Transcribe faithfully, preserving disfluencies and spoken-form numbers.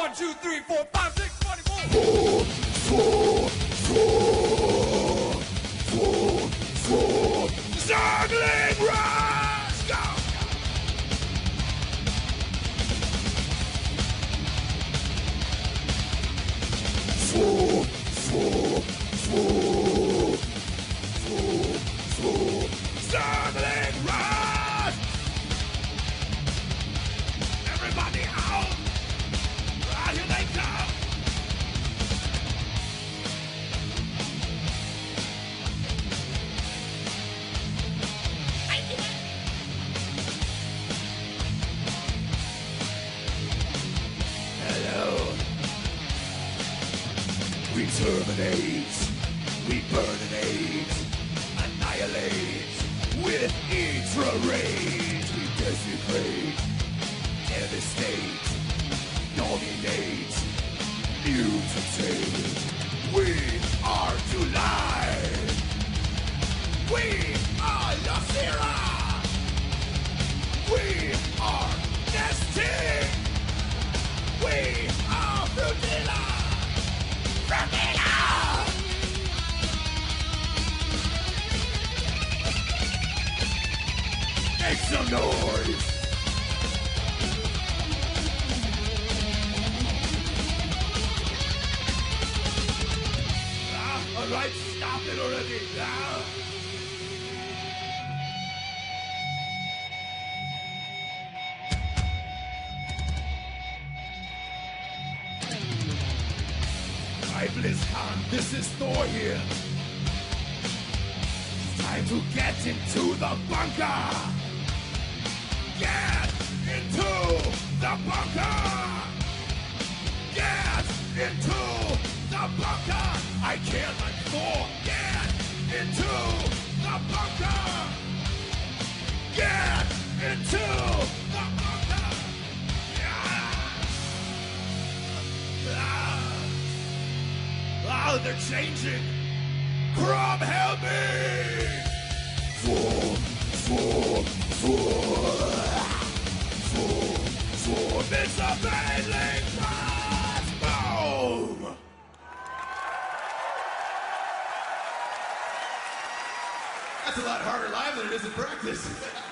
One, two, three, four, five, six, twenty-four. Four, four, four, four, four. Zergling Rush! Go! Four, four, four, four, four. Zergling Rush! Everybody out! Ah, here they come! Hello. We terminate, we burninate, annihilate, with ultra rage. We desecrate, devastate, dominate, mutate. We are July. We are Lucera. We are Nesting. We are Frutilla. Frutilla. Make some noise. Ah, all right, stop it already. Ah. Hi, BlizzCon, this is Thor here. It's time to get into the bunker. Get into the bunker. Get into the bunker. I can't let Thor get into the bunker. Get into the bunker. Yeah. Ah. Oh, they're changing. Crom, help me! Four, four, four, four, four. It's a battling cross! Boom! That's a lot harder live than it is in practice.